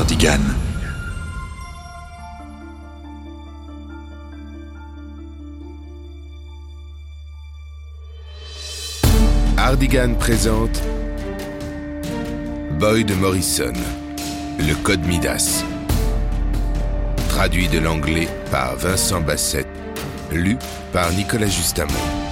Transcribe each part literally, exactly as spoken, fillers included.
Hardigan. Hardigan présente Boyd Morrison, le Code Midas. Traduit de l'anglais par Vincent Bassett, lu par Nicolas Justamont.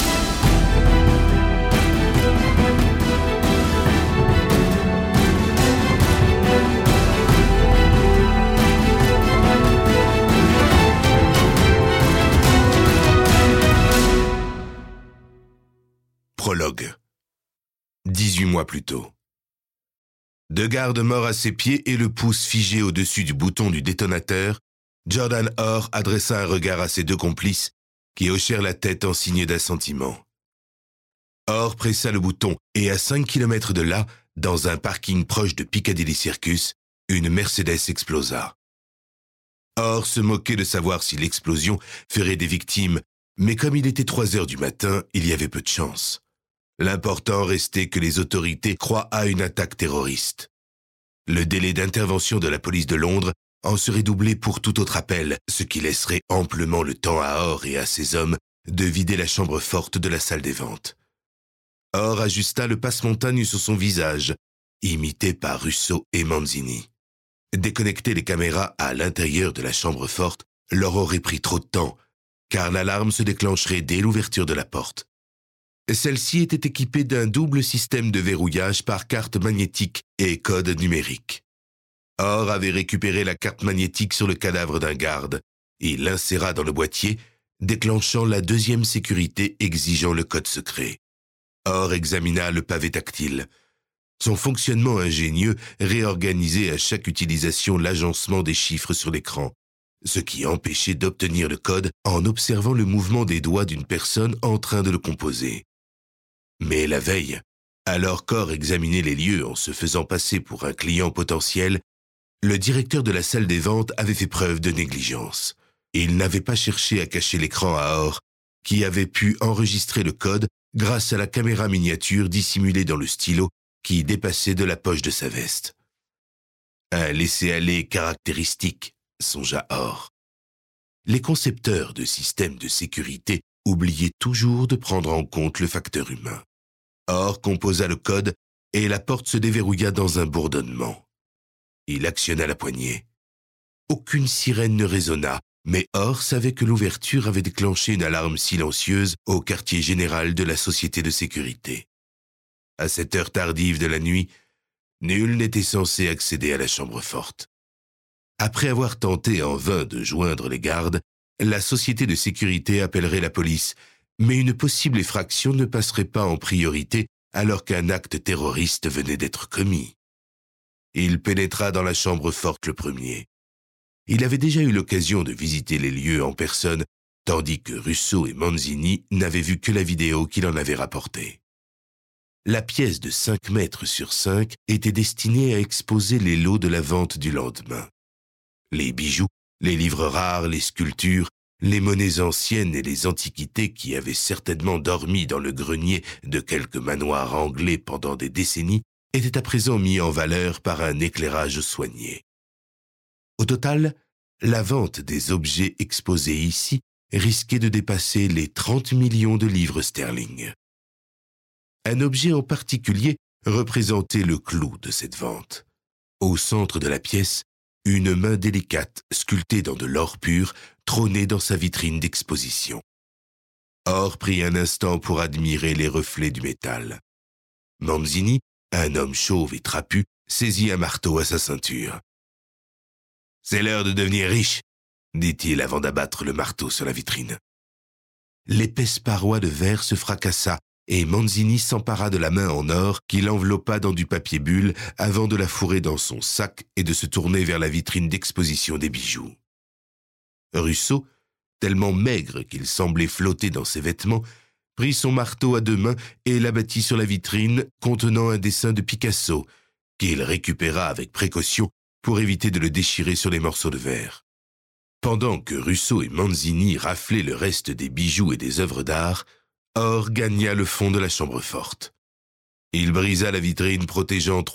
Prologue. dix-huit mois plus tôt. Deux gardes morts à ses pieds et le pouce figé au-dessus du bouton du détonateur, Jordan Orr adressa un regard à ses deux complices qui hochèrent la tête en signe d'assentiment. Orr pressa le bouton et à cinq kilomètres de là, dans un parking proche de Piccadilly Circus, une Mercedes explosa. Orr se moquait de savoir si l'explosion ferait des victimes, mais comme il était trois heures du matin, il y avait peu de chance. L'important restait que les autorités croient à une attaque terroriste. Le délai d'intervention de la police de Londres en serait doublé pour tout autre appel, ce qui laisserait amplement le temps à Orr et à ses hommes de vider la chambre forte de la salle des ventes. Orr ajusta le passe-montagne sur son visage, imité par Russo et Manzini. Déconnecter les caméras à l'intérieur de la chambre forte leur aurait pris trop de temps, car l'alarme se déclencherait dès l'ouverture de la porte. Celle-ci était équipée d'un double système de verrouillage par carte magnétique et code numérique. Orr avait récupéré la carte magnétique sur le cadavre d'un garde. Il l'inséra dans le boîtier, déclenchant la deuxième sécurité exigeant le code secret. Orr examina le pavé tactile. Son fonctionnement ingénieux réorganisait à chaque utilisation l'agencement des chiffres sur l'écran, ce qui empêchait d'obtenir le code en observant le mouvement des doigts d'une personne en train de le composer. Mais la veille, alors qu'Orr examinait les lieux en se faisant passer pour un client potentiel, le directeur de la salle des ventes avait fait preuve de négligence. Il n'avait pas cherché à cacher l'écran à Orr, qui avait pu enregistrer le code grâce à la caméra miniature dissimulée dans le stylo qui dépassait de la poche de sa veste. Un laisser-aller caractéristique, songea Orr. Les concepteurs de systèmes de sécurité oubliaient toujours de prendre en compte le facteur humain. Orr composa le code et la porte se déverrouilla dans un bourdonnement. Il actionna la poignée. Aucune sirène ne résonna, mais Orr savait que l'ouverture avait déclenché une alarme silencieuse au quartier général de la société de sécurité. À cette heure tardive de la nuit, nul n'était censé accéder à la chambre forte. Après avoir tenté en vain de joindre les gardes, la société de sécurité appellerait la police, mais une possible effraction ne passerait pas en priorité alors qu'un acte terroriste venait d'être commis. Il pénétra dans la chambre forte le premier. Il avait déjà eu l'occasion de visiter les lieux en personne, tandis que Russo et Manzini n'avaient vu que la vidéo qu'il en avait rapportée. La pièce de cinq mètres sur cinq était destinée à exposer les lots de la vente du lendemain. Les bijoux, les livres rares, les sculptures, les monnaies anciennes et les antiquités qui avaient certainement dormi dans le grenier de quelques manoirs anglais pendant des décennies étaient à présent mis en valeur par un éclairage soigné. Au total, la vente des objets exposés ici risquait de dépasser les trente millions de livres sterling. Un objet en particulier représentait le clou de cette vente. Au centre de la pièce, une main délicate, sculptée dans de l'or pur, trônait dans sa vitrine d'exposition. Orr prit un instant pour admirer les reflets du métal. Manzini, un homme chauve et trapu, saisit un marteau à sa ceinture. « C'est l'heure de devenir riche », dit-il avant d'abattre le marteau sur la vitrine. L'épaisse paroi de verre se fracassa et Manzini s'empara de la main en or qu'il enveloppa dans du papier bulle avant de la fourrer dans son sac et de se tourner vers la vitrine d'exposition des bijoux. Russo, tellement maigre qu'il semblait flotter dans ses vêtements, prit son marteau à deux mains et l'abattit sur la vitrine contenant un dessin de Picasso, qu'il récupéra avec précaution pour éviter de le déchirer sur les morceaux de verre. Pendant que Russo et Manzini raflaient le reste des bijoux et des œuvres d'art, Orr gagna le fond de la chambre forte. Il brisa la vitrine protégeant trois